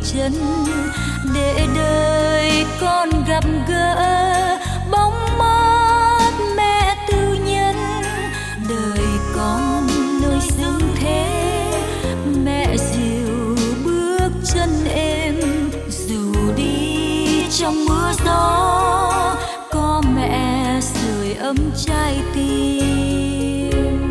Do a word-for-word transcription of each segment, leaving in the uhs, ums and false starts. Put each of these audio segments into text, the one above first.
chân để đời con gặp gỡ bóng mát mẹ tư nhân. Đời con nơi dương thế, mẹ dìu bước chân êm, dù đi trong mưa gió có mẹ sưởi ấm trái tim.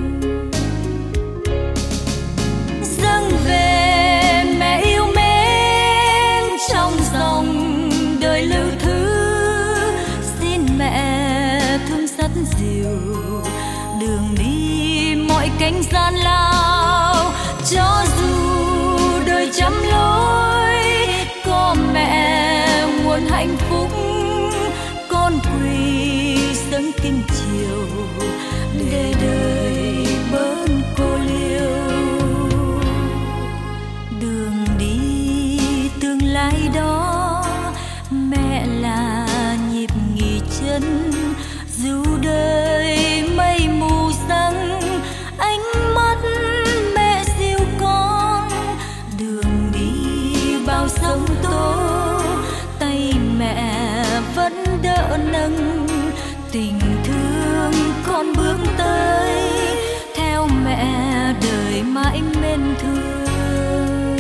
Dâng về mẹ yêu mến trong dòng đời lưu thứ, xin mẹ thương dắt dìu đường đi mọi cánh gian lao. Cho dù đời trăm lối có mẹ nguồn hạnh phúc, con quỳ dâng kinh chiều để đời bớt cô liêu. Đường đi tương lai đó mẹ là nhịp nghỉ chân, dù đời mây mù giăng ánh mắt mẹ dìu con. Đường đi bao sóng tố tay mẹ vẫn đỡ nâng, tình thương con bước tới theo mẹ đời mãi mến thương.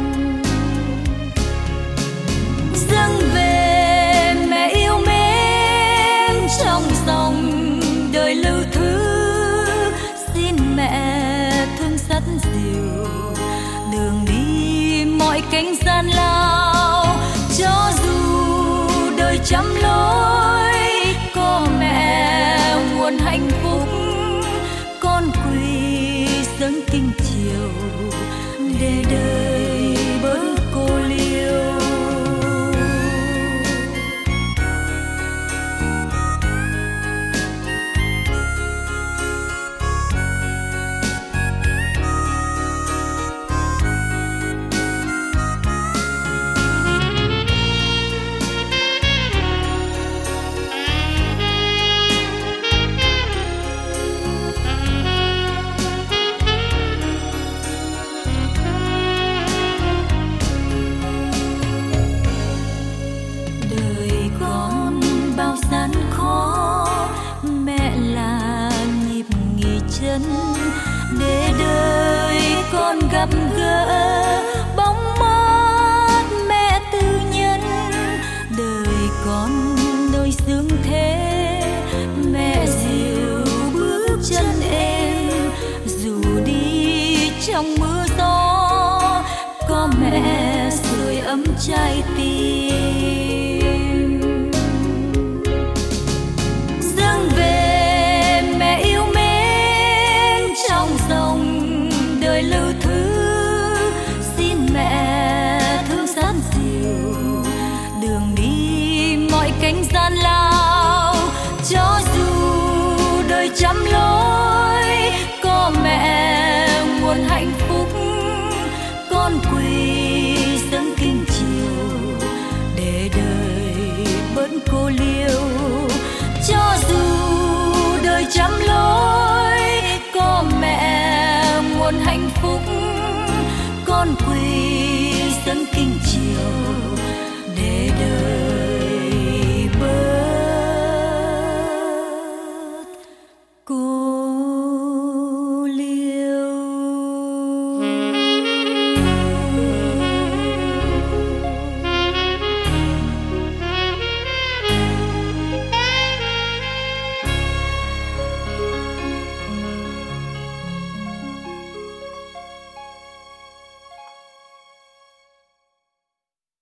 Dâng về mẹ yêu mến trong dòng đời lưu thứ, xin mẹ thương dắt dìu đường đi mọi cánh gian lao. Cho dù đời trăm lối có mẹ nguồn hạnh phúc, con quỳ dâng kinh chiều để đời bớt cô liêu. Để đời con gặp gỡ bóng mát mẹ tư nhân. Đời con nơi dương thế, mẹ dìu bước chân êm, dù đi trong mưa gió có mẹ sưởi ấm trái tim. Dâng về mẹ yêu mến trong dòng đời lưu thứ, xin mẹ thương dắt dìu đường đi mọi cánh gian lao. Cho dù đời trăm lối có mẹ nguồn hạnh phúc, con quỳ dâng kinh chiều để đời bớt cô liêu. Cho dù đời trăm lối có mẹ nguồn hạnh phúc, con quỳ dâng kinh chiều